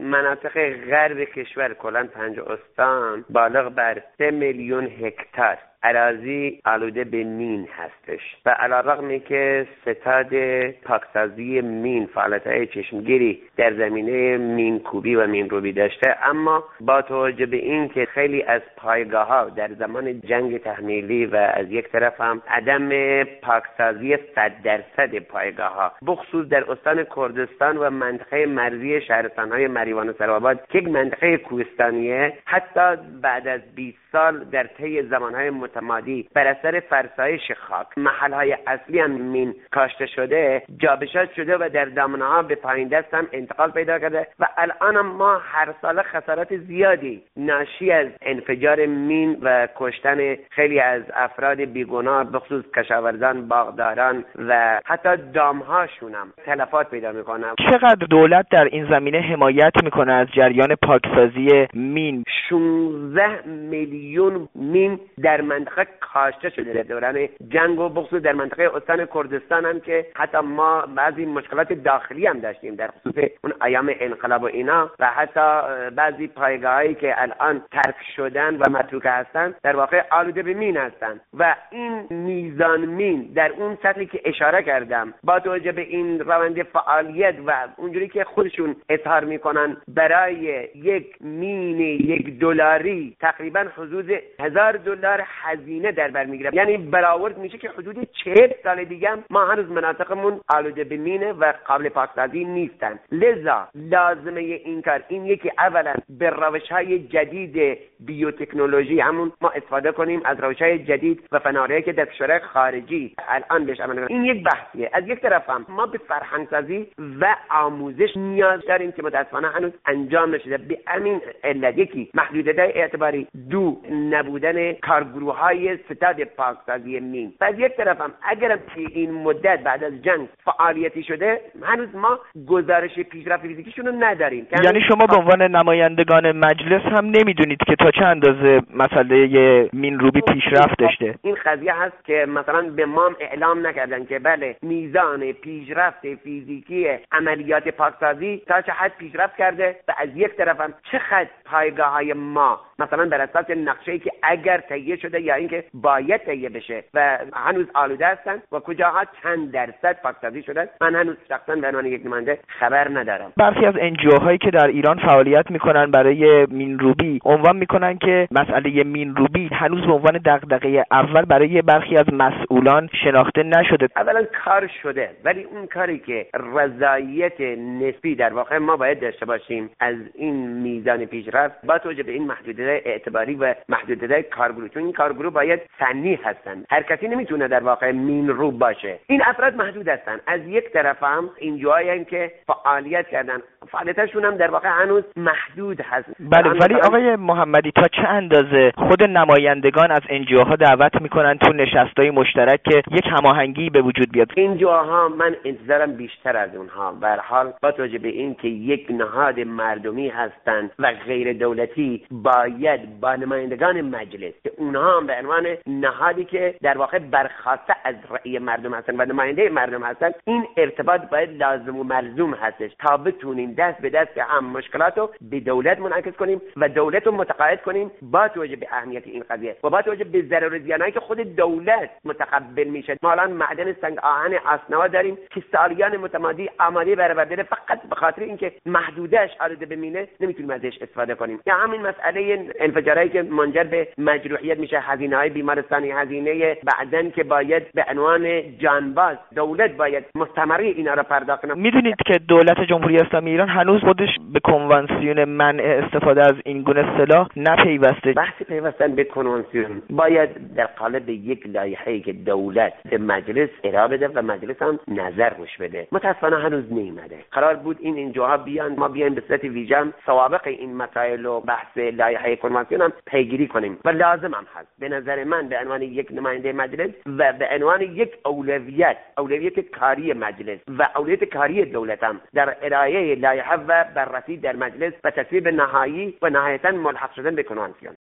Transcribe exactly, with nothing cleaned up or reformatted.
مناطق غرب کشور کلاً پنج استان بالغ بر سه میلیون هکتار اراضی آلوده به مین هستش و علی‌رغم که ستاد پاکسازی مین فعالیت‌های چشمگیری در زمینه مین کوبی و مین روبی داشته، اما با توجه به این که خیلی از پایگاه‌ها در زمان جنگ تحمیلی و از یک طرف هم عدم پاکسازی صد درصد پایگاه‌ها بخصوص در استان کردستان و منطقه مرزی شهرستان‌های مریوان و سروآباد که یک منطقه کوهستانیه، حتی بعد از بیست سال در طی زمان‌های متمادی بر اثر فرسایش خاک محل‌های اصلی هم مین کاشته شده، جابجا شده و در دامنه‌ها به پایین دست هم انتقال پیدا کرده و الان هم ما هر سال خسارات زیادی ناشی از انفجار مین و کشتن خیلی از افراد بیگناه بخصوص کشاورزان، باغداران و حتی دامهاشون هم تلفات پیدا میکنن. چقدر دولت در این زمینه حمایت میکنه از جریان پاکسازی مین؟ شانزده میلیون مین در منطقه کاشته شده در دوران جنگ و بخصوص در منطقه استان کردستان هم که حتی ما بعضی مشکلات داخلی هم داشتیم در خصوص اون ایام انقلاب و اینا و حتی بعضی پایگاهایی که الان ترک شدن و متروکه هستن در واقع آلوده به مین هستن و این میزان مین در اون سطحی که اشاره کردم با توجه به این روند فعالیت و اونجوری که خودشون اظهار میکنن برای یک مین یک دلاری تقریبا حدود هزار دلار هزینه در بر میگیره، یعنی برآورد میشه که حدود چهل سال دیگه ما هنوز مناطقمون آلوده به مینه و قابل پاکسازی نیستن. لذا لازمه این کار این یکی اولا به روش‌های جدید بیوتکنولوژی همون ما استفاده کنیم از روش‌های جدید و فناوری‌ای که در کشورهای خارجی الان بهش عمل می‌کنن. این یک بحثیه. از یک طرف هم ما به فرهنگ‌سازی و آموزش نیاز داریم که متأسفانه هنوز انجام نشده. به همین علت یکی محدودیت‌های اعتباری، دو نبودن کارگروه‌های ستاد پاکسازی مین. و از یک طرف هم اگرم که این مدت بعد از جنگ فعالیتی شده هنوز ما گزارش پیشرفت فیزیکیشون رو نداریم. یعنی شما به عنوان نمایندگان مجلس هم نمیدونید که تا چه اندازه مسئله مین روبی پیشرفت داشته؟ این قضیه هست که مثلا به ما اعلام نکردن که بله میزان پیشرفت فیزیکی عملیات پاکسازی تا چه حد پیشرفت کرده و از یک طرف هم چقدر پایگاه‌های ما مثلا بر اساس نقشه‌ای که اگر تهیه شده یا اینکه باید تهیه بشه و هنوز آلوده هستن و کجاها چند درصد پاکسازی شده، من هنوز شخصا به عنوان یک نماینده خبر ندارم. برخی از انجیوهایی که در ایران فعالیت میکنن برای مین روبی عنوان میکنن که مسئله مین روبی هنوز به عنوان دغدغه اول برای برخی از مسئولان شناخته نشده. اولا کار شده، ولی اون کاری که رضایت نسبی در واقع ما باید داشته باشیم از این میزان پیشرفت با توجه به این محدودیت اعتباری و محدودیت کارگروه، چون این کارگروه باید فنی هستن. هر کسی نمیتونه در واقع مین روب باشه. این افراد محدود هستن. از یک طرف هم اینجاهایی که فعالیت کردن فعالیتشون هم در واقع هنوز محدود هست. بله، ولی آقای محمدی تا چه اندازه خود نمایندگان از انجیوها دعوت میکنن تو نشستای مشترک که یک هماهنگی به وجود بیاد؟ انجیوها من انتظارم بیشتر از اونها، به هر حال با توجه به این که یک نهاد مردمی هستند و غیر دولتی باید با نمایندگان مجلس که اونها هم به عنوان نهادی که در واقع برخواسته از رأی مردم هستن و نماینده مردم هستن، این ارتباط باید لازم و ملزوم هستش تا بتونیم دست به دست هم مشکلاتو به دولت منعکس کنیم و دولت رو متقاعد کنیم با توجه به اهمیت این قضیه و با توجه به ضرر و زیانایی که خود دولت متقبل میشه. ما الان معدن سنگ آهن اسنوا داریم که سالیان متمادی آماده برآورده، فقط به خاطر اینکه محدودش آلوده به مینه نمیتونیم ازش استفاده کنیم. یا همین مسئله انفجارایی که منجر به مجروحیت میشه، هزینه‌های بیمارستانی، هزینه بعدن که باید به عنوان جانباز دولت باید مستمری اینا رو پرداخت کنه. میدونید که دولت جمهوری اسلامی ایران هنوز خودش به کنوانسیون منع استفاده از این گونه سلاح نپیوسته. بحث پیوستن به کنوانسیون باید در قالب یک لایحه‌ای که دولت به مجلس ارائه بده و مجلس هم نظر روش بده. متأسفانه هنوز نیامده. قرار بود این اینجاها بیان، ما بیایم به صورت ویژه سوابق این مسائل و بحث لایحه کنوانسیون هم پیگیری کنیم و لازم هم هست. به نظر من به عنوان یک نماینده مجلس و به عنوان یک اولویت اولویت کاری مجلس و اولویت کاری دولت هم در ارائه لایحه و بررسی در مجلس و تصویب نهایی و نهایتاً ملحق شدن به کنوانسیون.